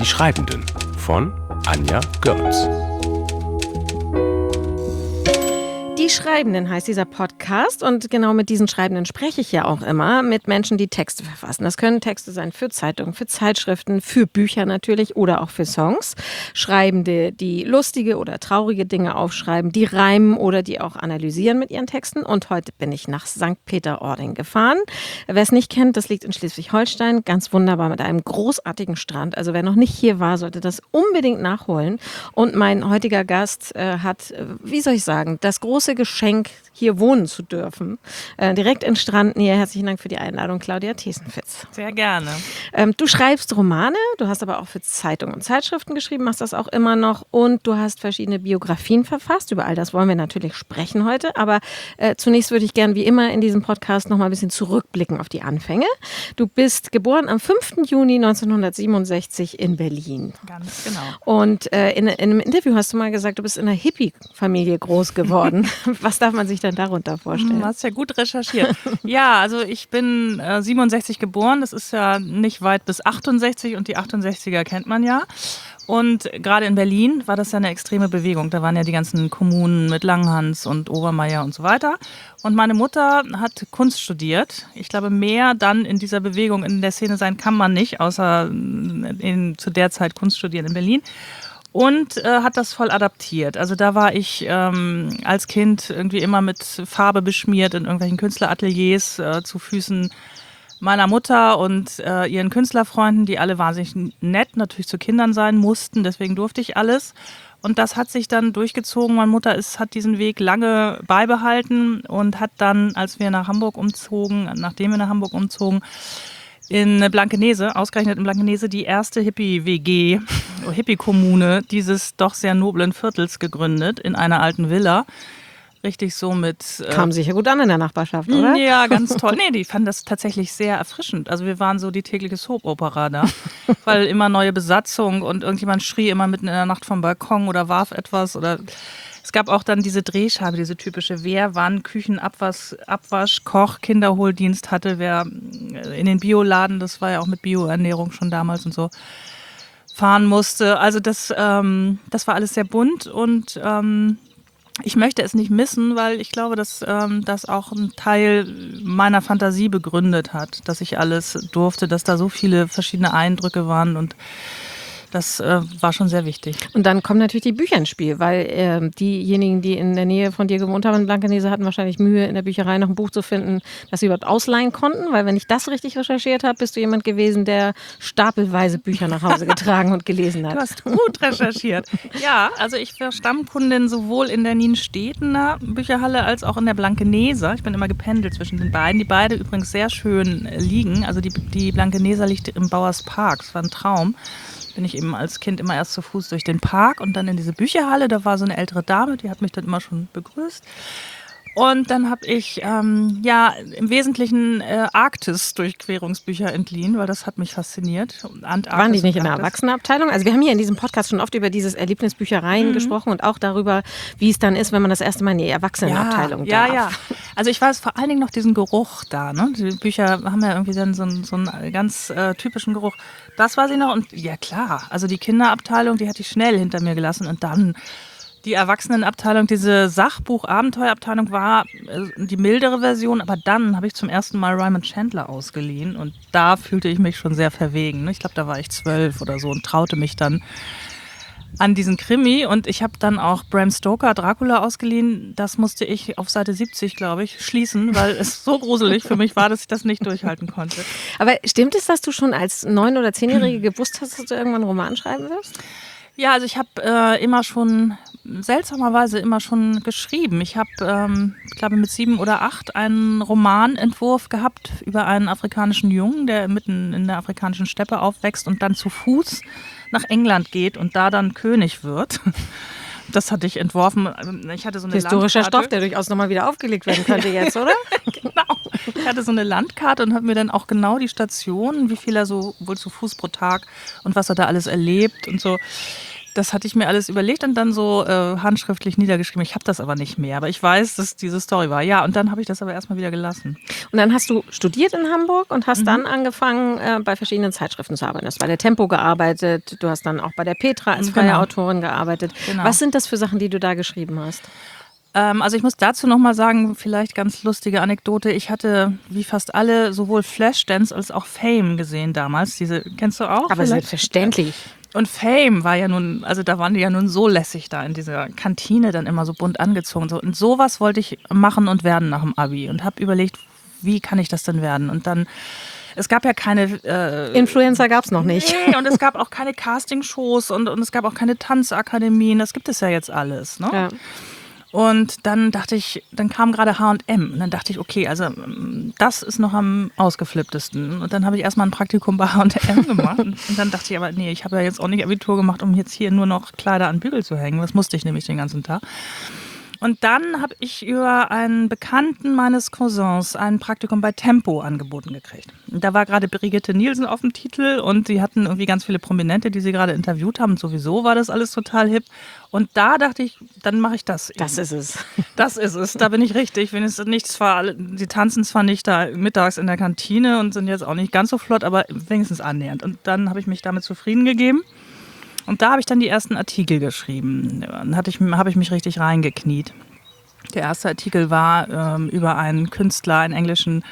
Die Schreibenden von Anja Görz. Die Schreibenden heißt dieser Podcast und genau mit diesen Schreibenden spreche ich ja auch immer, mit Menschen, die Texte verfassen. Das können Texte sein für Zeitungen, für Zeitschriften, für Bücher natürlich oder auch für Songs. Schreibende, die lustige oder traurige Dinge aufschreiben, die reimen oder die auch analysieren mit ihren Texten. Und heute bin ich nach St. Peter-Ording gefahren. Wer es nicht kennt, das liegt in Schleswig-Holstein, ganz wunderbar mit einem großartigen Strand. Also wer noch nicht hier war, sollte das unbedingt nachholen. Und mein heutiger Gast hat, wie soll ich sagen, das große Geschenk, hier wohnen zu dürfen. Direkt in Strandnähe. Herzlichen Dank für die Einladung, Claudia Thiesenfitz. Sehr gerne. Du schreibst Romane, du hast aber auch für Zeitungen und Zeitschriften geschrieben, machst das auch immer noch und du hast verschiedene Biografien verfasst. Über all das wollen wir natürlich sprechen heute, aber zunächst würde ich gern wie immer in diesem Podcast noch mal ein bisschen zurückblicken auf die Anfänge. Du bist geboren am 5. Juni 1967 in Berlin. Ganz genau. Und in einem Interview hast du mal gesagt, du bist in einer Hippie-Familie groß geworden. Was darf man sich denn darunter vorstellen? Du hast ja gut recherchiert. Ja, also ich bin 67 geboren, das ist ja nicht weit bis 68 und die 68er kennt man ja. Und gerade in Berlin war das ja eine extreme Bewegung. Da waren ja die ganzen Kommunen mit Langhans und Obermeier und so weiter. Und meine Mutter hat Kunst studiert. Ich glaube, mehr dann in dieser Bewegung, in der Szene sein kann man nicht, außer zu der Zeit Kunst studieren in Berlin. Und hat das voll adaptiert. Also da war ich als Kind irgendwie immer mit Farbe beschmiert in irgendwelchen Künstlerateliers zu Füßen meiner Mutter und ihren Künstlerfreunden, die alle wahnsinnig nett natürlich zu Kindern sein mussten. Deswegen durfte ich alles. Und das hat sich dann durchgezogen. Meine Mutter hat diesen Weg lange beibehalten und hat dann, als wir nach Hamburg umzogen, nachdem wir nach Hamburg umzogen, in Blankenese, ausgerechnet in Blankenese, die erste Hippie-WG, Hippie-Kommune dieses doch sehr noblen Viertels gegründet, in einer alten Villa. Richtig so mit... Kam sicher gut an in der Nachbarschaft, oder? Ja, ganz toll. Nee, die fanden das tatsächlich sehr erfrischend. Also wir waren so die tägliche Soap-Opera da, weil immer neue Besatzung und irgendjemand schrie immer mitten in der Nacht vom Balkon oder warf etwas oder... Es gab auch dann diese Drehscheibe, diese typische, wer wann Küchenabwasch, Koch, Kinderholdienst hatte, wer in den Bioladen, das war ja auch mit Bioernährung schon damals und so, fahren musste. Also das war alles sehr bunt und ich möchte es nicht missen, weil ich glaube, dass das auch ein Teil meiner Fantasie begründet hat, dass ich alles durfte, dass da so viele verschiedene Eindrücke waren und das war schon sehr wichtig. Und dann kommen natürlich die Bücher ins Spiel, weil diejenigen, die in der Nähe von dir gewohnt haben in Blankenese, hatten wahrscheinlich Mühe, in der Bücherei noch ein Buch zu finden, das sie überhaupt ausleihen konnten. Weil wenn ich das richtig recherchiert habe, bist du jemand gewesen, der stapelweise Bücher nach Hause getragen und gelesen hat. Du hast gut recherchiert. Ja, also ich war Stammkundin sowohl in der Nienstedtener Bücherhalle als auch in der Blankeneser. Ich bin immer gependelt zwischen den beiden, die beide übrigens sehr schön liegen. Also die Blankeneser liegt im Bauerspark, das war ein Traum. Bin ich eben als Kind immer erst zu Fuß durch den Park und dann in diese Bücherhalle. Da war so eine ältere Dame, die hat mich dann immer schon begrüßt. Und dann habe ich im Wesentlichen Arktis-Durchquerungsbücher entliehen, weil das hat mich fasziniert. Waren die nicht in der Erwachsenenabteilung? Also wir haben hier in diesem Podcast schon oft über dieses Erlebnisbüchereien gesprochen und auch darüber, wie es dann ist, wenn man das erste Mal in die Erwachsenenabteilung darf. Ja. Also ich weiß vor allen Dingen noch diesen Geruch da. Ne? Die Bücher haben ja irgendwie dann so einen ganz typischen Geruch. Das weiß ich noch. Und ja klar, also die Kinderabteilung, die hatte ich schnell hinter mir gelassen und dann... Die Erwachsenenabteilung, diese Sachbuch-Abenteuerabteilung war die mildere Version, aber dann habe ich zum ersten Mal Raymond Chandler ausgeliehen und da fühlte ich mich schon sehr verwegen. Ich glaube, da war ich 12 oder so und traute mich dann an diesen Krimi und ich habe dann auch Bram Stoker, Dracula ausgeliehen. Das musste ich auf Seite 70, glaube ich, schließen, weil es so gruselig für mich war, dass ich das nicht durchhalten konnte. Aber stimmt es, dass du schon als 9- oder 10-Jährige gewusst hast, dass du irgendwann einen Roman schreiben wirst? Ja, also ich habe seltsamerweise immer schon geschrieben. Ich habe, ich glaube mit 7 oder 8 einen Romanentwurf gehabt über einen afrikanischen Jungen, der mitten in der afrikanischen Steppe aufwächst und dann zu Fuß nach England geht und da dann König wird. Das hatte ich entworfen. Ich hatte so eine historischer Landkarte. Stoff, der durchaus nochmal wieder aufgelegt werden könnte jetzt, oder? Genau. Ich hatte so eine Landkarte und habe mir dann auch genau die Stationen, wie viel er so wohl zu Fuß pro Tag und was er da alles erlebt und so Das hatte ich mir alles überlegt und dann so handschriftlich niedergeschrieben. Ich habe das aber nicht mehr. Aber ich weiß, dass diese Story war. Ja, und dann habe ich das aber erstmal wieder gelassen. Und dann hast du studiert in Hamburg und hast dann angefangen, bei verschiedenen Zeitschriften zu arbeiten. Du hast bei der Tempo gearbeitet, du hast dann auch bei der Petra als freie Autorin gearbeitet. Genau. Was sind das für Sachen, die du da geschrieben hast? Also ich muss dazu nochmal sagen, vielleicht ganz lustige Anekdote. Ich hatte, wie fast alle, sowohl Flashdance als auch Fame gesehen damals. Diese kennst du auch? Aber vielleicht? Selbstverständlich. Und Fame war ja nun, also da waren die ja nun so lässig da in dieser Kantine dann immer so bunt angezogen. So. Und sowas wollte ich machen und werden nach dem Abi und habe überlegt, wie kann ich das denn werden? Und dann, es gab ja keine... Influencer gab es noch nicht. Nee, und es gab auch keine Castingshows und es gab auch keine Tanzakademien. Das gibt es ja jetzt alles, ne? Ja. Und dann dachte ich, dann kam gerade H&M und dann dachte ich, okay, also das ist noch am ausgeflipptesten. Und dann habe ich erstmal ein Praktikum bei H&M gemacht und dann dachte ich aber, nee, ich habe ja jetzt auch nicht Abitur gemacht, um jetzt hier nur noch Kleider an Bügel zu hängen. Das musste ich nämlich den ganzen Tag. Und dann habe ich über einen Bekannten meines Cousins ein Praktikum bei Tempo angeboten gekriegt. Und da war gerade Brigitte Nielsen auf dem Titel und sie hatten irgendwie ganz viele Prominente, die sie gerade interviewt haben. Und sowieso war das alles total hip. Und da dachte ich, dann mache ich das. Das ist es. Das ist es. Da bin ich richtig. Sie tanzen zwar nicht da mittags in der Kantine und sind jetzt auch nicht ganz so flott, aber wenigstens annähernd. Und dann habe ich mich damit zufrieden gegeben. Und da habe ich dann die ersten Artikel geschrieben. Dann habe ich mich richtig reingekniet. Der erste Artikel war über einen Künstler, einen englischen,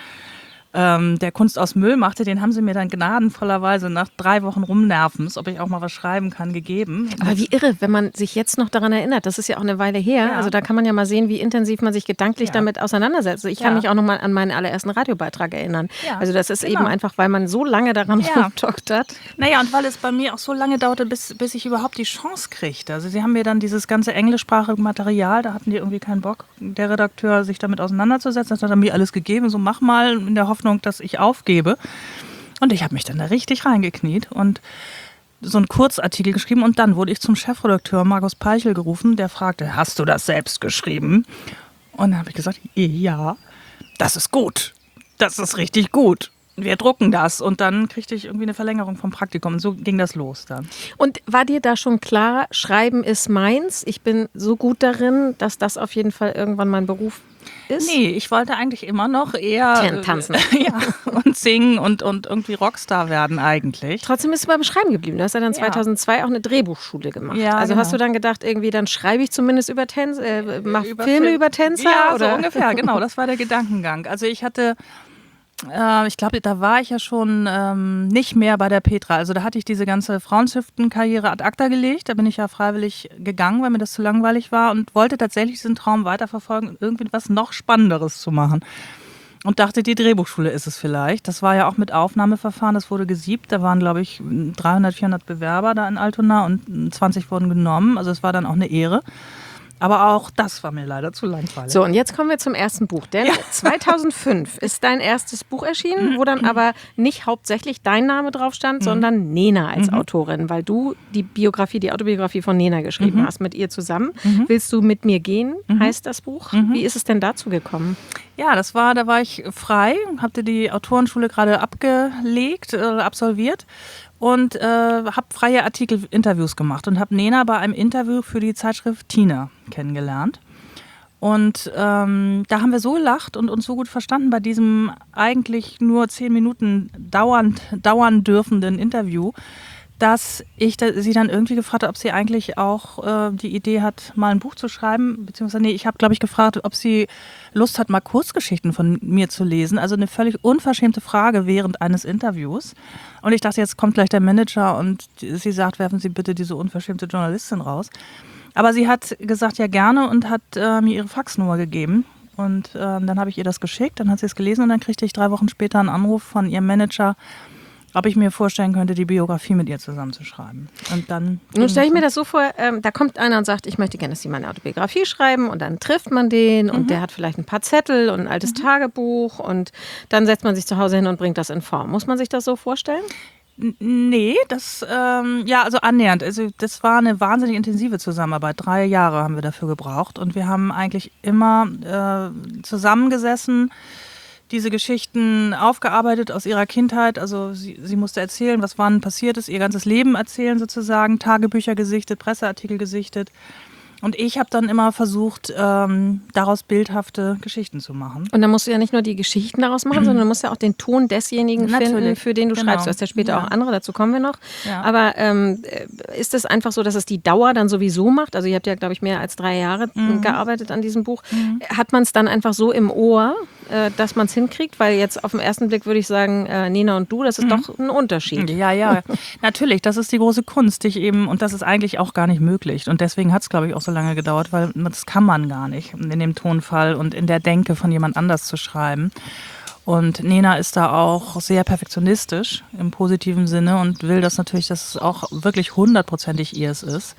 der Kunst aus Müll machte. Den haben sie mir dann gnadenvollerweise nach 3 Wochen Rumnervens, ob ich auch mal was schreiben kann, gegeben. Aber wie irre, wenn man sich jetzt noch daran erinnert. Das ist ja auch eine Weile her. Ja. Also da kann man ja mal sehen, wie intensiv man sich gedanklich damit auseinandersetzt. Ich kann mich auch noch mal an meinen allerersten Radiobeitrag erinnern. Ja. Also das ist eben einfach, weil man so lange daran rumdoktert. Naja, und weil es bei mir auch so lange dauerte, bis ich überhaupt die Chance kriegte. Also sie haben mir dann dieses ganze englischsprachige Material, da hatten die irgendwie keinen Bock, der Redakteur, sich damit auseinanderzusetzen. Das hat er mir alles gegeben, so mach mal, in der Hoffnung, dass ich aufgebe. Und ich habe mich dann da richtig reingekniet und so einen Kurzartikel geschrieben. Und dann wurde ich zum Chefredakteur Markus Peichel gerufen, der fragte, hast du das selbst geschrieben? Und dann habe ich gesagt, ja, das ist gut. Das ist richtig gut. Wir drucken das. Und dann kriegte ich irgendwie eine Verlängerung vom Praktikum. Und so ging das los dann. Und war dir da schon klar, Schreiben ist meins? Ich bin so gut darin, dass das auf jeden Fall irgendwann mein Beruf ist? Nee, ich wollte eigentlich immer noch eher tanzen. Ja, und singen und irgendwie Rockstar werden eigentlich. Trotzdem bist du beim Schreiben geblieben. Du hast ja dann 2002 auch eine Drehbuchschule gemacht. Ja, also hast du dann gedacht, irgendwie dann schreibe ich zumindest über Tänzer, mach Filme über Tänzer? Ja, oder? So ungefähr, genau. Das war der Gedankengang. Also ich hatte... ich glaube, da war ich ja schon nicht mehr bei der Petra. Also da hatte ich diese ganze Frauenschriften-Karriere ad acta gelegt. Da bin ich ja freiwillig gegangen, weil mir das zu langweilig war und wollte tatsächlich diesen Traum weiterverfolgen und irgendwie was noch Spannenderes zu machen. Und dachte, die Drehbuchschule ist es vielleicht. Das war ja auch mit Aufnahmeverfahren, das wurde gesiebt. Da waren, glaube ich, 300, 400 Bewerber da in Altona und 20 wurden genommen. Also es war dann auch eine Ehre. Aber auch das war mir leider zu langweilig. So, und jetzt kommen wir zum ersten Buch. Denn 2005 ist dein erstes Buch erschienen, wo dann aber nicht hauptsächlich dein Name drauf stand, sondern Nena als Autorin, weil du die Autobiografie von Nena geschrieben hast, mit ihr zusammen. Willst du mit mir gehen, heißt das Buch. Wie ist es denn dazu gekommen? Ja, da war ich frei, hatte die Autorenschule gerade absolviert. Und habe freie Artikel-Interviews gemacht und habe Nena bei einem Interview für die Zeitschrift Tina kennengelernt. Und da haben wir so gelacht und uns so gut verstanden bei diesem eigentlich nur 10 Minuten dauern dürfenden Interview, dass ich sie dann irgendwie gefragt habe, ob sie eigentlich auch die Idee hat, mal ein Buch zu schreiben. Beziehungsweise, ich habe, glaube ich, gefragt, ob sie Lust hat, mal Kurzgeschichten von mir zu lesen. Also eine völlig unverschämte Frage während eines Interviews. Und ich dachte, jetzt kommt gleich der Manager und sie sagt, werfen Sie bitte diese unverschämte Journalistin raus. Aber sie hat gesagt, ja gerne und hat mir ihre Faxnummer gegeben. Und dann habe ich ihr das geschickt, dann hat sie es gelesen und dann kriegte ich 3 Wochen später einen Anruf von ihrem Manager, ob ich mir vorstellen könnte, die Biografie mit ihr zusammenzuschreiben. Und dann... Nun stelle ich mir das so vor, da kommt einer und sagt, ich möchte gerne, dass Sie meine Autobiografie schreiben und dann trifft man den und der hat vielleicht ein paar Zettel und ein altes Tagebuch und dann setzt man sich zu Hause hin und bringt das in Form. Muss man sich das so vorstellen? Nee, also annähernd. Also das war eine wahnsinnig intensive Zusammenarbeit. 3 Jahre haben wir dafür gebraucht und wir haben eigentlich immer zusammengesessen. diese Geschichten aufgearbeitet aus ihrer Kindheit. Also sie musste erzählen, was wann passiert ist, ihr ganzes Leben erzählen sozusagen, Tagebücher gesichtet, Presseartikel gesichtet. Und ich habe dann immer versucht, daraus bildhafte Geschichten zu machen. Und dann musst du ja nicht nur die Geschichten daraus machen, sondern du musst ja auch den Ton desjenigen finden, für den du schreibst. Du hast ja später auch andere, dazu kommen wir noch. Ja. Aber ist es einfach so, dass es die Dauer dann sowieso macht? Also ihr habt ja, glaube ich, mehr als 3 Jahre gearbeitet an diesem Buch. Hat man es dann einfach so im Ohr, dass man es hinkriegt? Weil jetzt auf den ersten Blick würde ich sagen, Nena und du, das ist doch ein Unterschied. Ja, natürlich, das ist die große Kunst, und das ist eigentlich auch gar nicht möglich. Und deswegen hat es, glaube ich, auch so lange gedauert, weil das kann man gar nicht, in dem Tonfall und in der Denke von jemand anders zu schreiben. Und Nena ist da auch sehr perfektionistisch im positiven Sinne und will das natürlich, dass es auch wirklich 100%ig ihrs ist.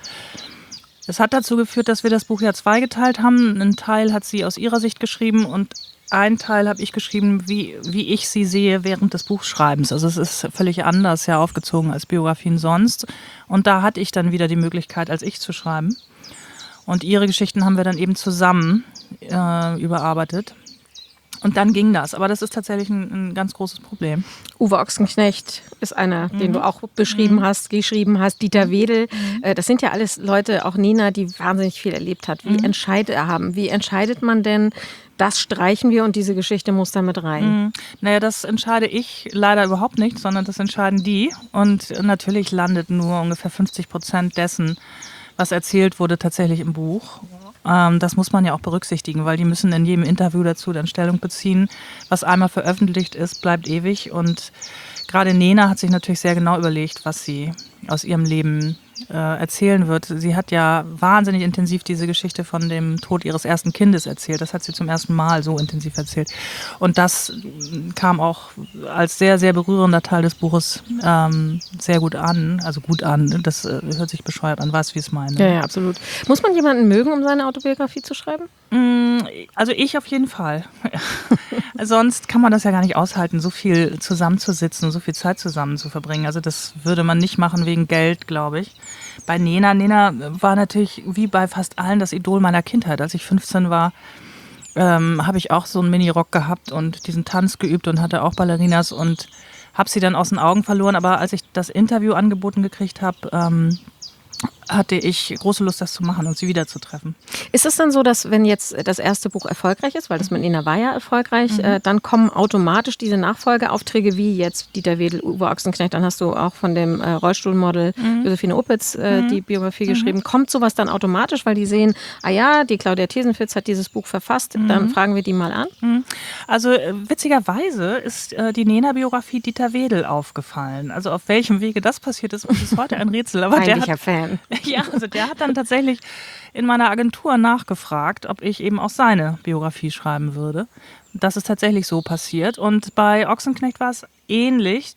Es hat dazu geführt, dass wir das Buch ja zweigeteilt haben. Einen Teil hat sie aus ihrer Sicht geschrieben und einen Teil habe ich geschrieben, wie ich sie sehe während des Buchschreibens. Also es ist völlig anders ja aufgezogen als Biografien sonst. Und da hatte ich dann wieder die Möglichkeit, als ich zu schreiben. Und ihre Geschichten haben wir dann eben zusammen überarbeitet. Und dann ging das. Aber das ist tatsächlich ein ganz großes Problem. Uwe Ochsenknecht ist einer, den du auch beschrieben hast, geschrieben hast. Dieter Wedel. Das sind ja alles Leute, auch Nena, die wahnsinnig viel erlebt hat. Wie entscheidet man denn, das streichen wir und diese Geschichte muss da mit rein? Naja, das entscheide ich leider überhaupt nicht, sondern das entscheiden die. Und natürlich landet nur ungefähr 50% dessen, was erzählt wurde, tatsächlich im Buch. Das muss man ja auch berücksichtigen, weil die müssen in jedem Interview dazu dann Stellung beziehen. Was einmal veröffentlicht ist, bleibt ewig. Und gerade Nena hat sich natürlich sehr genau überlegt, was sie aus ihrem Leben erzählen wird. Sie hat ja wahnsinnig intensiv diese Geschichte von dem Tod ihres ersten Kindes erzählt. Das hat sie zum ersten Mal so intensiv erzählt. Und das kam auch als sehr, sehr berührender Teil des Buches sehr gut an. Also gut an, das hört sich bescheuert an, weißt du, wie ich es meine? Ja, absolut. Muss man jemanden mögen, um seine Autobiografie zu schreiben? Also ich auf jeden Fall. Sonst kann man das ja gar nicht aushalten, so viel zusammenzusitzen, so viel Zeit zusammen zu verbringen. Also das würde man nicht machen wegen Geld, glaube ich. Bei Nena war natürlich wie bei fast allen das Idol meiner Kindheit. Als ich 15 war, habe ich auch so einen Minirock gehabt und diesen Tanz geübt und hatte auch Ballerinas und habe sie dann aus den Augen verloren. Aber als ich das Interview angeboten gekriegt habe, hatte ich große Lust, das zu machen und sie wiederzutreffen. Ist es dann so, dass wenn jetzt das erste Buch erfolgreich ist, weil das mit Nena war ja erfolgreich, dann kommen automatisch diese Nachfolgeaufträge wie jetzt Dieter Wedel, Uwe Ochsenknecht, dann hast du auch von dem Rollstuhlmodel Josephine Opitz die Biografie geschrieben. Kommt sowas dann automatisch, weil die sehen, ah ja, die Claudia Thesenfitz hat dieses Buch verfasst, dann fragen wir die mal an? Also witzigerweise ist die Nena-Biografie Dieter Wedel aufgefallen. Also auf welchem Wege das passiert ist, ist heute ein Rätsel. Aber Eigentlicher Fan. Ja, also der hat dann tatsächlich in meiner Agentur nachgefragt, ob ich eben auch seine Biografie schreiben würde. Das ist tatsächlich so passiert. Und bei Ochsenknecht war es ähnlich.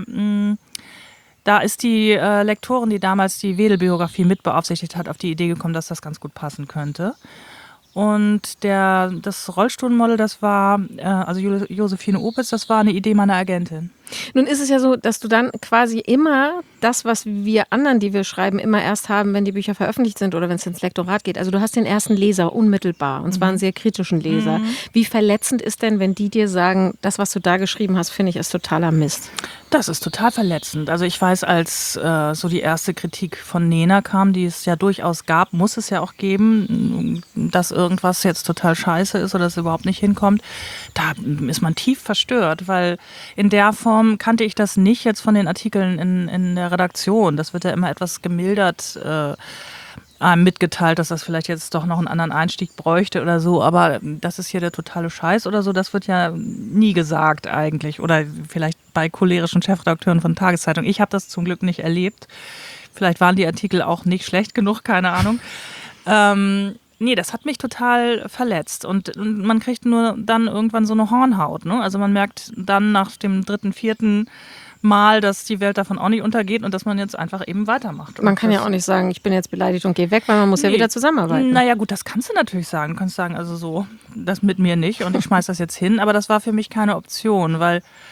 Da ist die Lektorin, die damals die Wedel-Biografie mitbeaufsichtigt hat, auf die Idee gekommen, dass das ganz gut passen könnte. Und das Rollstuhlmodel, das war, also Josephine Opitz, das war eine Idee meiner Agentin. Nun ist es ja so, dass du dann quasi immer das, was wir anderen, die wir schreiben, immer erst haben, wenn die Bücher veröffentlicht sind oder wenn es ins Lektorat geht. Also du hast den ersten Leser unmittelbar und zwar einen sehr kritischen Leser. Wie verletzend ist denn, wenn die dir sagen, das, was du da geschrieben hast, finde ich, ist totaler Mist? Das ist total verletzend. Also ich weiß, als so die erste Kritik von Nena kam, die es ja durchaus gab, muss es ja auch geben, dass irgendwas jetzt total scheiße ist oder es überhaupt nicht hinkommt, da ist man tief verstört, weil in der Form kannte ich das nicht jetzt von den Artikeln in der Redaktion. Das wird ja immer etwas gemildert einem mitgeteilt, dass das vielleicht jetzt doch noch einen anderen Einstieg bräuchte oder so. Aber das ist hier der totale Scheiß oder so, das wird ja nie gesagt eigentlich. Oder vielleicht bei cholerischen Chefredakteuren von Tageszeitungen. Ich habe das zum Glück nicht erlebt. Vielleicht waren die Artikel auch nicht schlecht genug, keine Ahnung. Nee, das hat mich total verletzt und man kriegt nur dann irgendwann so eine Hornhaut. Ne? Also man merkt dann nach dem 3., 4. Mal, dass die Welt davon auch nicht untergeht und dass man jetzt einfach eben weitermacht. Man kann ja auch nicht sagen, ich bin jetzt beleidigt und gehe weg, weil man muss ja wieder zusammenarbeiten. Naja gut, das kannst du natürlich sagen. Du kannst sagen, also so, das mit mir nicht und ich schmeiß das jetzt hin. Aber das war für mich keine Option, weil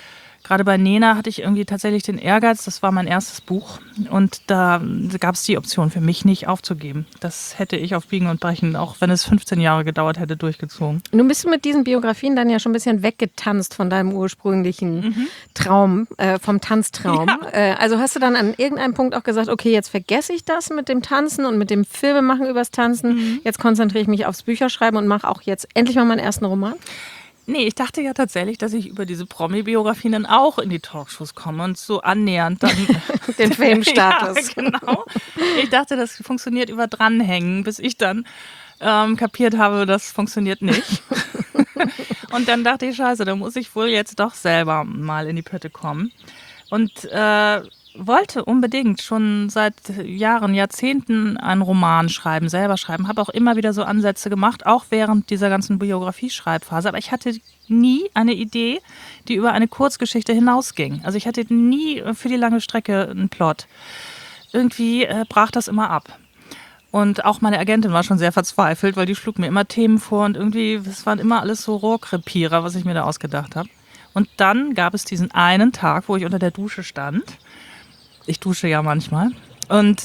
gerade bei Nena hatte ich irgendwie tatsächlich den Ehrgeiz, das war mein erstes Buch und da gab es die Option für mich nicht aufzugeben. Das hätte ich auf Biegen und Brechen, auch wenn es 15 Jahre gedauert hätte, durchgezogen. Nun bist du mit diesen Biografien dann ja schon ein bisschen weggetanzt von deinem ursprünglichen Traum, vom Tanztraum. Ja. Also hast du dann an irgendeinem Punkt auch gesagt, okay, jetzt vergesse ich das mit dem Tanzen und mit dem Filmemachen übers Tanzen. Jetzt konzentriere ich mich aufs Bücherschreiben und mache auch jetzt endlich mal meinen ersten Roman? Nee, ich dachte ja tatsächlich, dass ich über diese Promi-Biografien dann auch in die Talkshows komme und so annähernd dann Den Fame-Status. Ja, genau. Ich dachte, das funktioniert über Dranhängen, bis ich dann kapiert habe, das funktioniert nicht. Und dann dachte ich, scheiße, da muss ich wohl jetzt doch selber mal in die Pötte kommen. Und wollte unbedingt schon seit Jahren, Jahrzehnten einen Roman schreiben, selber schreiben. Habe auch immer wieder so Ansätze gemacht, auch während dieser ganzen Biografie-Schreibphase. Aber ich hatte nie eine Idee, die über eine Kurzgeschichte hinausging. Also ich hatte nie für die lange Strecke einen Plot. Irgendwie brach das immer ab. Und auch meine Agentin war schon sehr verzweifelt, weil die schlug mir immer Themen vor und irgendwie, es waren immer alles so Rohrkrepierer, was ich mir da ausgedacht habe. Und dann gab es diesen einen Tag, wo ich unter der Dusche stand. Ich dusche ja manchmal. Und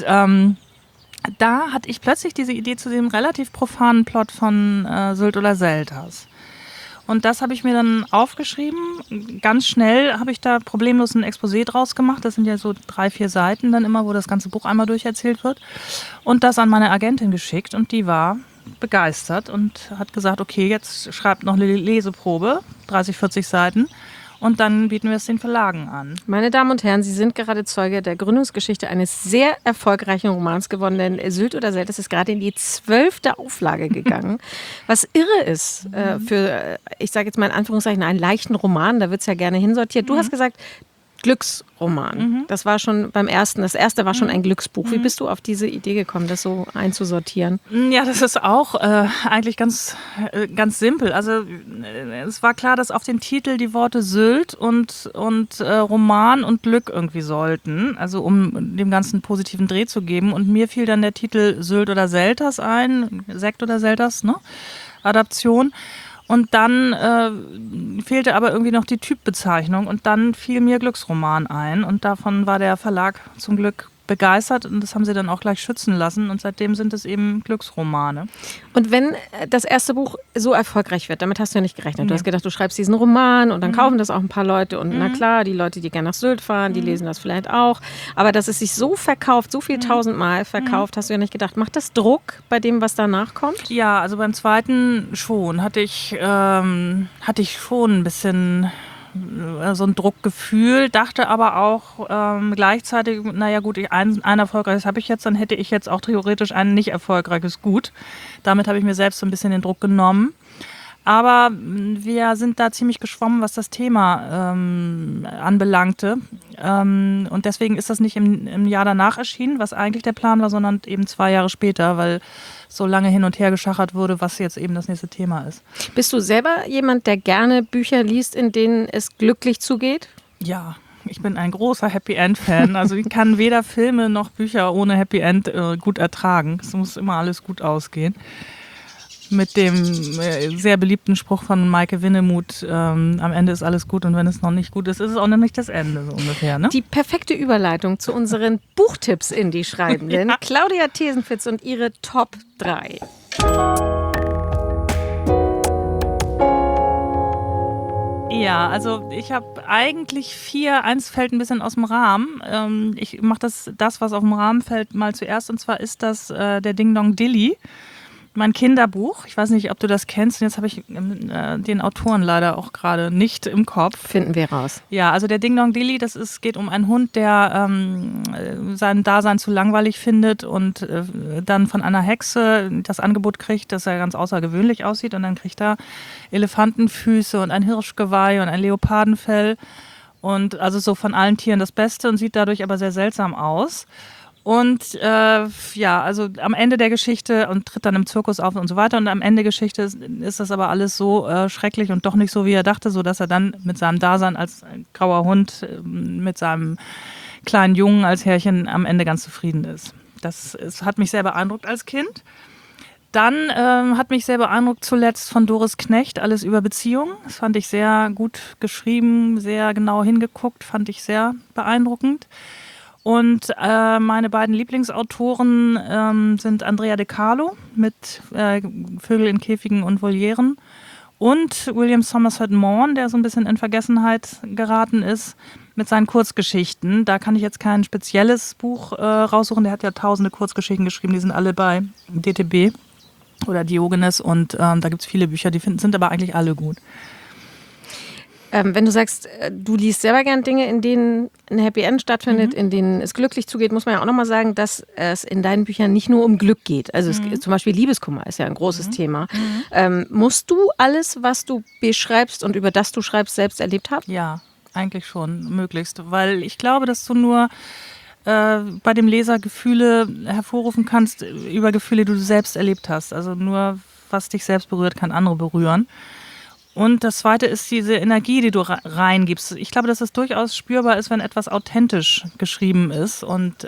da hatte ich plötzlich diese Idee zu dem relativ profanen Plot von Sylt oder Selters. Und das habe ich mir dann aufgeschrieben. Ganz schnell habe ich da problemlos ein Exposé draus gemacht. Das sind ja so 3-4 Seiten dann immer, wo das ganze Buch einmal durcherzählt wird. Und das an meine Agentin geschickt. Und die war begeistert und hat gesagt, okay, jetzt schreibt noch eine Leseprobe, 30, 40 Seiten. Und dann bieten wir es den Verlagen an. Meine Damen und Herren, Sie sind gerade Zeuge der Gründungsgeschichte eines sehr erfolgreichen Romans geworden, denn Sylt oder Selters ist gerade in die 12. Auflage gegangen. Was irre ist für, ich sage jetzt mal in Anführungszeichen, einen leichten Roman, da wird es ja gerne hinsortiert. Du hast gesagt, Glücksroman. Das war schon beim ersten. Das erste war schon ein Glücksbuch. Wie bist du auf diese Idee gekommen, das so einzusortieren? Ja, das ist auch eigentlich ganz simpel. Also es war klar, dass auf den Titel die Worte Sylt und Roman und Glück irgendwie sollten. Also um dem Ganzen einen positiven Dreh zu geben. Und mir fiel dann der Titel Sylt oder Selters ein. Sekt oder Selters, ne? Adaption. Und dann fehlte aber irgendwie noch die Typbezeichnung und dann fiel mir Glücksroman ein und davon war der Verlag zum Glück begeistert und das haben sie dann auch gleich schützen lassen und seitdem sind es eben Glücksromane. Und wenn das erste Buch so erfolgreich wird, damit hast du ja nicht gerechnet. Du hast gedacht, du schreibst diesen Roman und dann kaufen das auch ein paar Leute und na klar, die Leute, die gerne nach Sylt fahren, die lesen das vielleicht auch. Aber dass es sich so verkauft, so viel tausendmal verkauft, hast du ja nicht gedacht. Macht das Druck bei dem, was danach kommt? Ja, also beim zweiten schon hatte ich schon ein bisschen so ein Druckgefühl, dachte aber auch gleichzeitig, naja gut, ein erfolgreiches habe ich jetzt, dann hätte ich jetzt auch theoretisch ein nicht erfolgreiches Gut. Damit habe ich mir selbst so ein bisschen den Druck genommen. Aber wir sind da ziemlich geschwommen, was das Thema anbelangte. Und deswegen ist das nicht im Jahr danach erschienen, was eigentlich der Plan war, sondern eben 2 Jahre später, weil so lange hin und her geschachert wurde, was jetzt eben das nächste Thema ist. Bist du selber jemand, der gerne Bücher liest, in denen es glücklich zugeht? Ja, ich bin ein großer Happy End-Fan. Also ich kann weder Filme noch Bücher ohne Happy End gut ertragen. Es muss immer alles gut ausgehen. Mit dem sehr beliebten Spruch von Maike Winnemuth, am Ende ist alles gut und wenn es noch nicht gut ist, ist es auch noch nicht das Ende, so ungefähr. Ne? Die perfekte Überleitung zu unseren Buchtipps in die Schreibenden. Ja. Claudia Thesenfitz und ihre Top 3. Ja, also ich habe eigentlich 4, eins fällt ein bisschen aus dem Rahmen. Ich mache das, was auf dem Rahmen fällt, mal zuerst und zwar ist das der Ding Dong Dilly. Mein Kinderbuch, ich weiß nicht, ob du das kennst, und jetzt habe ich den Autoren leider auch gerade nicht im Kopf. Finden wir raus. Ja, also der Ding Dong Dilly, geht um einen Hund, der sein Dasein zu langweilig findet und dann von einer Hexe das Angebot kriegt, dass er ganz außergewöhnlich aussieht und dann kriegt er Elefantenfüße und ein Hirschgeweih und ein Leopardenfell und also so von allen Tieren das Beste und sieht dadurch aber sehr seltsam aus. Und also am Ende der Geschichte und tritt dann im Zirkus auf und so weiter. Und am Ende der Geschichte ist das aber alles so schrecklich und doch nicht so, wie er dachte, sodass er dann mit seinem Dasein als grauer Hund, mit seinem kleinen Jungen als Herrchen am Ende ganz zufrieden ist. Das hat mich sehr beeindruckt als Kind. Dann hat mich sehr beeindruckt zuletzt von Doris Knecht, Alles über Beziehungen. Das fand ich sehr gut geschrieben, sehr genau hingeguckt, fand ich sehr beeindruckend. Und meine beiden Lieblingsautoren sind Andrea De Carlo mit Vögel in Käfigen und Volieren und William Somerset Maugham, der so ein bisschen in Vergessenheit geraten ist mit seinen Kurzgeschichten. Da kann ich jetzt kein spezielles Buch raussuchen. Der hat ja tausende Kurzgeschichten geschrieben, die sind alle bei DTB oder Diogenes und da gibt es viele Bücher, die sind aber eigentlich alle gut. Wenn du sagst, du liest selber gern Dinge, in denen ein Happy End stattfindet, in denen es glücklich zugeht, muss man ja auch nochmal sagen, dass es in deinen Büchern nicht nur um Glück geht. Also zum Beispiel Liebeskummer ist ja ein großes Thema. Musst du alles, was du beschreibst und über das du schreibst, selbst erlebt haben? Ja, eigentlich schon, möglichst. Weil ich glaube, dass du nur bei dem Leser Gefühle hervorrufen kannst über Gefühle, die du selbst erlebt hast. Also nur, was dich selbst berührt, kann andere berühren. Und das Zweite ist diese Energie, die du reingibst. Ich glaube, dass es durchaus spürbar ist, wenn etwas authentisch geschrieben ist und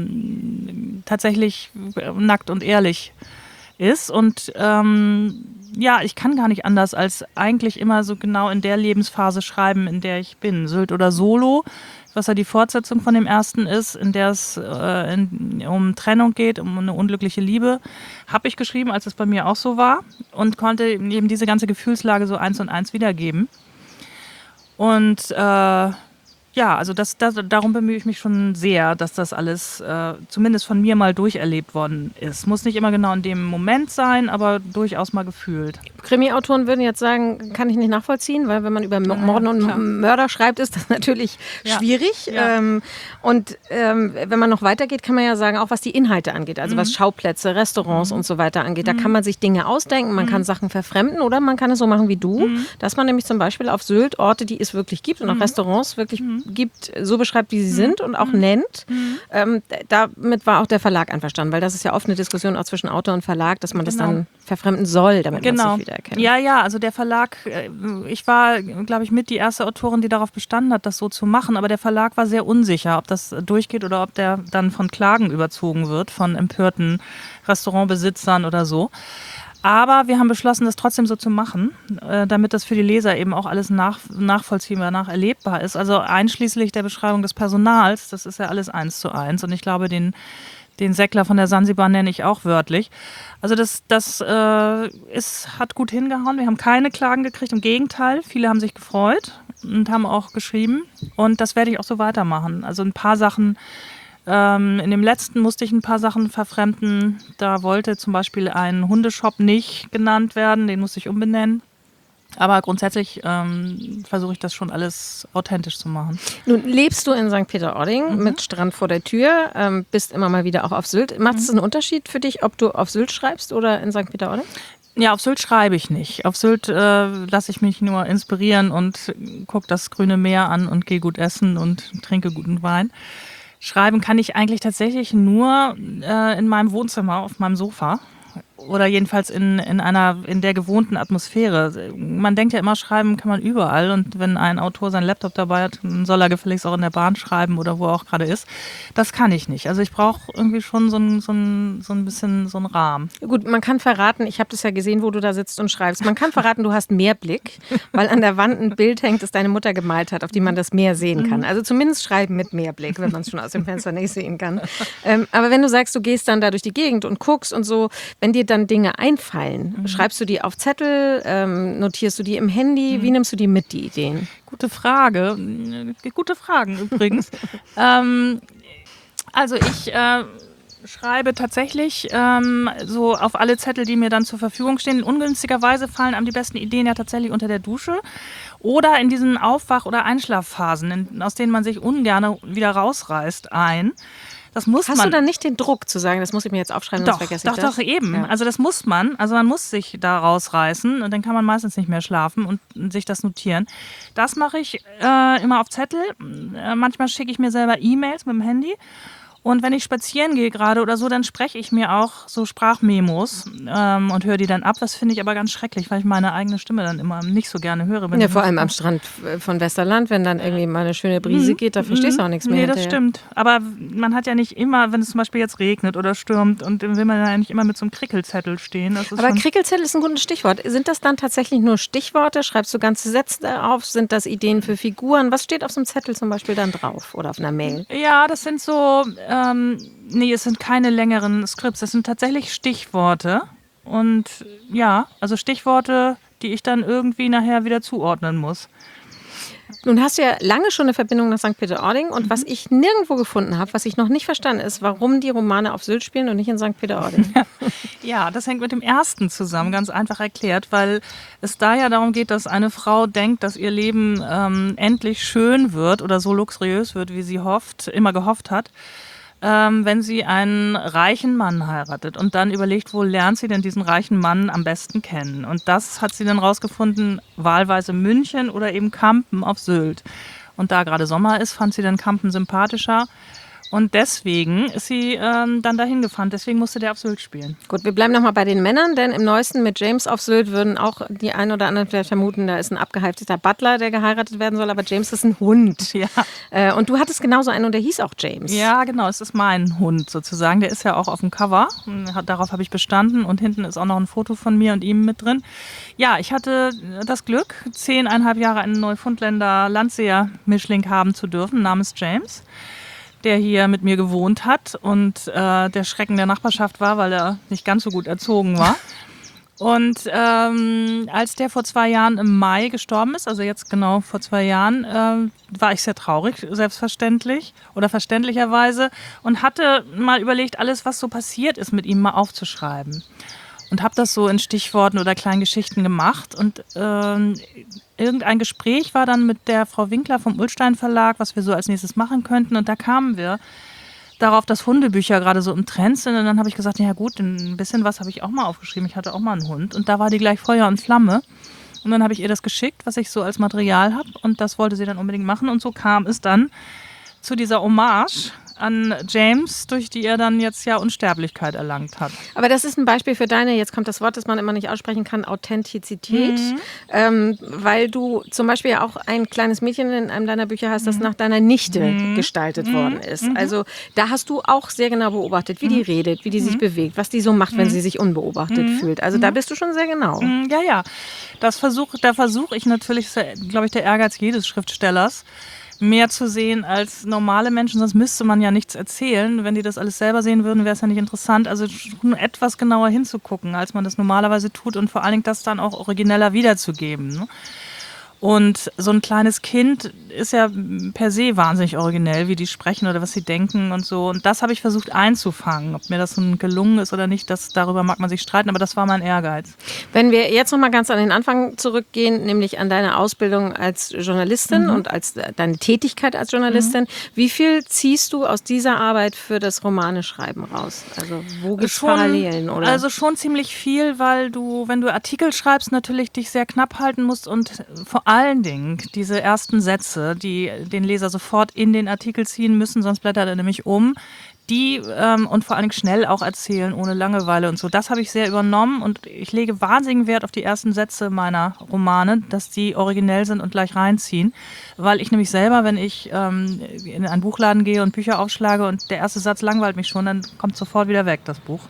tatsächlich nackt und ehrlich ist. Und ich kann gar nicht anders als eigentlich immer so genau in der Lebensphase schreiben, in der ich bin. Sylt oder Solo, was ja die Fortsetzung von dem ersten ist, in der es um Trennung geht, um eine unglückliche Liebe, habe ich geschrieben, als es bei mir auch so war und konnte eben diese ganze Gefühlslage so 1:1 wiedergeben. Und also darum bemühe ich mich schon sehr, dass das alles zumindest von mir mal durcherlebt worden ist. Muss nicht immer genau in dem Moment sein, aber durchaus mal gefühlt. Krimi-Autoren würden jetzt sagen, kann ich nicht nachvollziehen, weil wenn man über Morden und Mörder schreibt, ist das natürlich schwierig. Ja. Wenn man noch weitergeht, kann man ja sagen, auch was die Inhalte angeht, also was Schauplätze, Restaurants und so weiter angeht, da kann man sich Dinge ausdenken, man kann Sachen verfremden oder man kann es so machen wie du, dass man nämlich zum Beispiel auf Sylt Orte, die es wirklich gibt und auch Restaurants wirklich gibt, so beschreibt, wie sie sind und auch nennt. Damit war auch der Verlag einverstanden, weil das ist ja oft eine Diskussion auch zwischen Autor und Verlag, dass man das dann verfremden soll, damit man es sich wiedererkennt. Ja, also der Verlag, ich war, glaube ich, mit die erste Autorin, die darauf bestanden hat, das so zu machen, aber der Verlag war sehr unsicher, ob das durchgeht oder ob der dann von Klagen überzogen wird, von empörten Restaurantbesitzern oder so. Aber wir haben beschlossen, das trotzdem so zu machen, damit das für die Leser eben auch alles nachvollziehbar, nacherlebbar ist. Also einschließlich der Beschreibung des Personals, das ist ja alles 1:1. Und ich glaube, den Säckler von der Sansibar nenne ich auch wörtlich. Also das hat gut hingehauen. Wir haben keine Klagen gekriegt, im Gegenteil. Viele haben sich gefreut und haben auch geschrieben. Und das werde ich auch so weitermachen. Also ein paar Sachen. In dem letzten musste ich ein paar Sachen verfremden. Da wollte zum Beispiel ein Hundeshop nicht genannt werden, den musste ich umbenennen. Aber grundsätzlich versuche ich das schon alles authentisch zu machen. Nun lebst du in St. Peter-Ording mit Strand vor der Tür, bist immer mal wieder auch auf Sylt. Macht es einen Unterschied für dich, ob du auf Sylt schreibst oder in St. Peter-Ording? Ja, auf Sylt schreibe ich nicht. Auf Sylt lasse ich mich nur inspirieren und gucke das grüne Meer an und gehe gut essen und trinke guten Wein. Schreiben kann ich eigentlich tatsächlich nur in meinem Wohnzimmer, auf meinem Sofa. Oder jedenfalls in der gewohnten Atmosphäre. Man denkt ja immer, schreiben kann man überall. Und wenn ein Autor seinen Laptop dabei hat, dann soll er gefälligst auch in der Bahn schreiben oder wo er auch gerade ist. Das kann ich nicht. Also ich brauche irgendwie schon so ein bisschen so einen Rahmen. Gut, man kann verraten, ich habe das ja gesehen, wo du da sitzt und schreibst. Man kann verraten, du hast Meerblick, weil an der Wand ein Bild hängt, das deine Mutter gemalt hat, auf dem man das Meer sehen kann. Also zumindest schreiben mit Meerblick, wenn man es schon aus dem Fenster nicht sehen kann. Aber wenn du sagst, du gehst dann da durch die Gegend und guckst und so, wenn dir dann Dinge einfallen, schreibst du die auf Zettel, notierst du die im Handy, wie nimmst du die mit, die Ideen? Gute Frage. Gute Fragen übrigens. Also ich schreibe tatsächlich so auf alle Zettel, die mir dann zur Verfügung stehen. Ungünstigerweise fallen einem die besten Ideen ja tatsächlich unter der Dusche oder in diesen Aufwach- oder Einschlafphasen, aus denen man sich ungern wieder rausreißt, ein. Das muss Hast du dann nicht den Druck zu sagen, das muss ich mir jetzt aufschreiben, sonst vergesse ich das? Doch, eben. Ja. Also das muss man. Also man muss sich da rausreißen und dann kann man meistens nicht mehr schlafen und sich das notieren. Das mache ich immer auf Zettel. Manchmal schicke ich mir selber E-Mails mit dem Handy Und wenn ich spazieren gehe gerade oder so, dann spreche ich mir auch so Sprachmemos und höre die dann ab. Das finde ich aber ganz schrecklich, weil ich meine eigene Stimme dann immer nicht so gerne höre. Ja, vor allem am Strand von Westerland, wenn dann irgendwie mal eine schöne Brise geht, da verstehst du auch nichts mehr. Nee, das stimmt. Aber man hat ja nicht immer, wenn es zum Beispiel jetzt regnet oder stürmt, und dann will man ja nicht immer mit so einem Krickelzettel stehen. Aber Krickelzettel ist ein gutes Stichwort. Sind das dann tatsächlich nur Stichworte? Schreibst du ganze Sätze auf? Sind das Ideen für Figuren? Was steht auf so einem Zettel zum Beispiel dann drauf oder auf einer Mail? Ja, das sind so, es sind keine längeren Skripts, das sind tatsächlich Stichworte. Und ja, also Stichworte, die ich dann irgendwie nachher wieder zuordnen muss. Nun hast du ja lange schon eine Verbindung nach St. Peter-Ording und was ich nirgendwo gefunden habe, was ich noch nicht verstanden ist, warum die Romane auf Sylt spielen und nicht in St. Peter-Ording. Ja, das hängt mit dem ersten zusammen, ganz einfach erklärt, weil es da ja darum geht, dass eine Frau denkt, dass ihr Leben endlich schön wird oder so luxuriös wird, wie sie immer gehofft hat, wenn sie einen reichen Mann heiratet und dann überlegt, wo lernt sie denn diesen reichen Mann am besten kennen. Und das hat sie dann rausgefunden, wahlweise München oder eben Kampen auf Sylt. Und da gerade Sommer ist, fand sie dann Kampen sympathischer. Und deswegen ist sie dann dahin gefahren. Deswegen musste der auf Sylt spielen. Gut, wir bleiben nochmal bei den Männern, denn im Neuesten mit James auf Sylt würden auch die einen oder anderen vielleicht vermuten, da ist ein abgehalfterter Butler, der geheiratet werden soll, aber James ist ein Hund. Ja. Und du hattest genauso einen und der hieß auch James. Ja, genau, es ist mein Hund sozusagen. Der ist ja auch auf dem Cover. Darauf habe ich bestanden und hinten ist auch noch ein Foto von mir und ihm mit drin. Ja, ich hatte das Glück, 10,5 Jahre einen Neufundländer Landseer-Mischling haben zu dürfen, namens James, der hier mit mir gewohnt hat und der Schrecken der Nachbarschaft war, weil er nicht ganz so gut erzogen war. Und als der vor 2 Jahren im Mai gestorben ist, also jetzt genau vor 2 Jahren, war ich sehr traurig, selbstverständlich oder verständlicherweise, und hatte mal überlegt, alles, was so passiert ist, mit ihm mal aufzuschreiben. Und habe das so in Stichworten oder kleinen Geschichten gemacht. Und irgendein Gespräch war dann mit der Frau Winkler vom Ullstein Verlag, was wir so als nächstes machen könnten. Und da kamen wir darauf, dass Hundebücher gerade so im Trend sind. Und dann habe ich gesagt, ja gut, ein bisschen was habe ich auch mal aufgeschrieben. Ich hatte auch mal einen Hund. Und da war die gleich Feuer und Flamme. Und dann habe ich ihr das geschickt, was ich so als Material habe. Und das wollte sie dann unbedingt machen. Und so kam es dann zu dieser Hommage an James, durch die er dann jetzt ja Unsterblichkeit erlangt hat. Aber das ist ein Beispiel für deine, jetzt kommt das Wort, das man immer nicht aussprechen kann, Authentizität, weil du zum Beispiel ja auch ein kleines Mädchen in einem deiner Bücher hast, das nach deiner Nichte gestaltet worden ist. Also da hast du auch sehr genau beobachtet, wie die redet, wie die sich bewegt, was die so macht, wenn sie sich unbeobachtet fühlt. Also da bist du schon sehr genau. Ja. Da versuche ich natürlich, glaube ich, der Ehrgeiz jedes Schriftstellers, mehr zu sehen als normale Menschen, sonst müsste man ja nichts erzählen. Wenn die das alles selber sehen würden, wäre es ja nicht interessant. Also schon etwas genauer hinzugucken, als man das normalerweise tut und vor allen Dingen das dann auch origineller wiederzugeben. Ne? Und so ein kleines Kind ist ja per se wahnsinnig originell, wie die sprechen oder was sie denken und so. Und das habe ich versucht einzufangen. Ob mir das nun gelungen ist oder nicht, darüber mag man sich streiten, aber das war mein Ehrgeiz. Wenn wir jetzt noch mal ganz an den Anfang zurückgehen, nämlich an deine Ausbildung als Journalistin und als deine Tätigkeit als Journalistin, wie viel ziehst du aus dieser Arbeit für das Romaneschreiben raus? Also wo gibt es Parallelen? Oder? Also schon ziemlich viel, weil du, wenn du Artikel schreibst, natürlich dich sehr knapp halten musst und vor allen Dingen diese ersten Sätze, die den Leser sofort in den Artikel ziehen müssen, sonst blättert er nämlich um, die und vor allen Dingen schnell auch erzählen, ohne Langeweile und so. Das habe ich sehr übernommen und ich lege wahnsinnigen Wert auf die ersten Sätze meiner Romane, dass die originell sind und gleich reinziehen, weil ich nämlich selber, wenn ich in einen Buchladen gehe und Bücher aufschlage und der erste Satz langweilt mich schon, dann kommt sofort wieder weg, das Buch.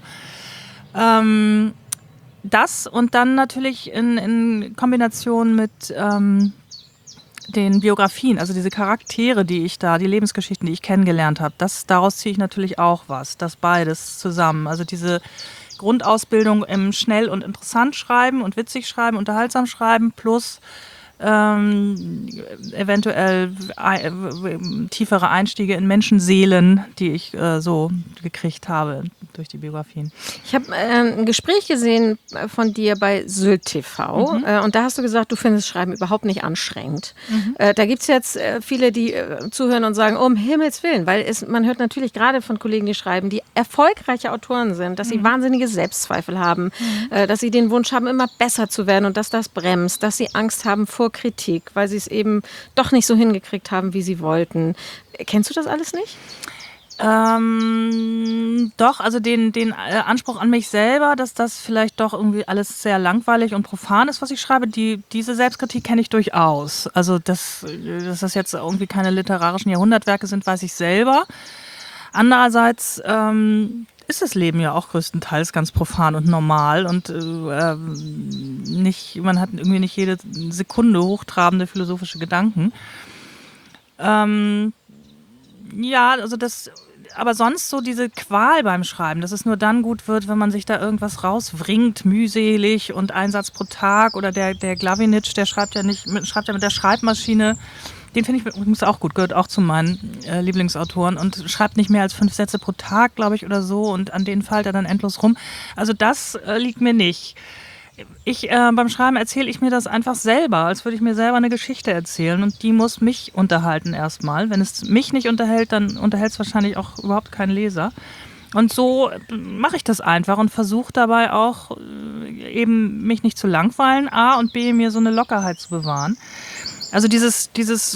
Das und dann natürlich in Kombination mit den Biografien, also diese Charaktere, die Lebensgeschichten, die ich kennengelernt habe, daraus ziehe ich natürlich auch was, das beides zusammen. Also diese Grundausbildung im schnell und interessant schreiben und witzig schreiben, unterhaltsam schreiben plus eventuell tiefere Einstiege in Menschenseelen, die ich so gekriegt habe durch die Biografien. Ich habe ein Gespräch gesehen von dir bei Sylt TV und da hast du gesagt, du findest Schreiben überhaupt nicht anstrengend. Da gibt es jetzt viele, die zuhören und sagen, um Himmels Willen, weil man hört natürlich gerade von Kollegen, die schreiben, die erfolgreiche Autoren sind, dass sie wahnsinnige Selbstzweifel haben, dass sie den Wunsch haben, immer besser zu werden und dass das bremst, dass sie Angst haben vor Kritik, weil sie es eben doch nicht so hingekriegt haben, wie sie wollten. Kennst du das alles nicht? Doch, also den Anspruch an mich selber, dass das vielleicht doch irgendwie alles sehr langweilig und profan ist, was ich schreibe, diese Selbstkritik kenne ich durchaus. Also dass das jetzt irgendwie keine literarischen Jahrhundertwerke sind, weiß ich selber. Andererseits ist das Leben ja auch größtenteils ganz profan und normal und man hat irgendwie nicht jede Sekunde hochtrabende philosophische Gedanken. Ja, also aber sonst so diese Qual beim Schreiben, dass es nur dann gut wird, wenn man sich da irgendwas rauswringt, mühselig und ein Satz pro Tag. Oder der Glavinitsch, der schreibt ja mit der Schreibmaschine. Den finde ich übrigens auch gut, gehört auch zu meinen Lieblingsautoren und schreibt nicht mehr als 5 Sätze pro Tag, glaube ich, oder so. Und an denen fällt er dann endlos rum. Also das liegt mir nicht. Beim Schreiben erzähle ich mir das einfach selber, als würde ich mir selber eine Geschichte erzählen und die muss mich unterhalten erstmal. Wenn es mich nicht unterhält, dann unterhält es wahrscheinlich auch überhaupt keinen Leser. Und so mache ich das einfach und versuche dabei auch eben mich nicht zu langweilen, A und B, mir so eine Lockerheit zu bewahren. Also dieses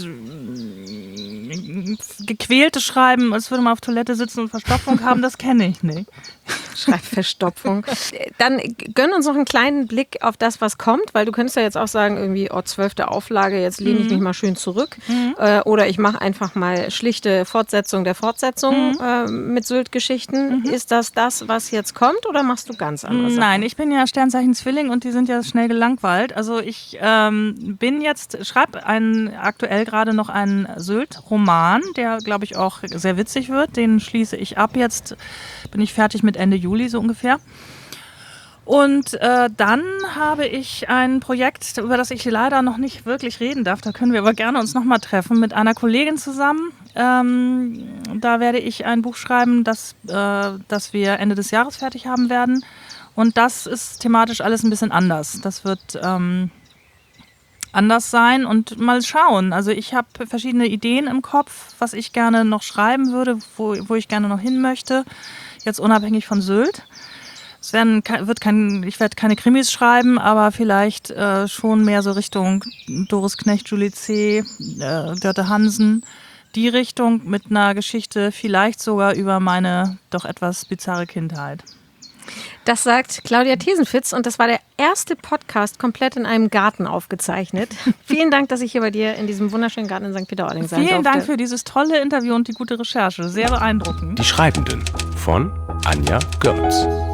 gequälte Schreiben, als würde man auf Toilette sitzen und Verstopfung haben, das kenne ich nicht. Schreibverstopfung. Dann gönn uns noch einen kleinen Blick auf das, was kommt, weil du könntest ja jetzt auch sagen, irgendwie, 12. Auflage, jetzt lehne ich mich mal schön zurück. Oder ich mache einfach mal schlichte Fortsetzung der Fortsetzung mit Sylt-Geschichten. Ist das, was jetzt kommt oder machst du ganz andere Sachen? Nein, ich bin ja Sternzeichen Zwilling und die sind ja schnell gelangweilt. Also ich schreibe aktuell gerade noch einen Sylt-Roman, der, glaube ich, auch sehr witzig wird. Den schließe ich ab. Jetzt bin ich fertig mit Ende Juli so ungefähr. Und dann habe ich ein Projekt, über das ich leider noch nicht wirklich reden darf. Da können wir aber gerne uns nochmal treffen mit einer Kollegin zusammen. Da werde ich ein Buch schreiben, das wir Ende des Jahres fertig haben werden. Und das ist thematisch alles ein bisschen anders. Das wird anders sein und mal schauen. Also ich habe verschiedene Ideen im Kopf, was ich gerne noch schreiben würde, wo ich gerne noch hin möchte. Jetzt unabhängig von Sylt. Ich werde keine Krimis schreiben, aber vielleicht schon mehr so Richtung Doris Knecht, Julie C., Dörte Hansen. Die Richtung mit einer Geschichte vielleicht sogar über meine doch etwas bizarre Kindheit. Das sagt Claudia Thesenfitz und das war der erste Podcast komplett in einem Garten aufgezeichnet. Vielen Dank, dass ich hier bei dir in diesem wunderschönen Garten in St. Peter-Ording sein durfte. Vielen Dank für dieses tolle Interview und die gute Recherche. Sehr beeindruckend. Die Schreibenden von Anja Görz.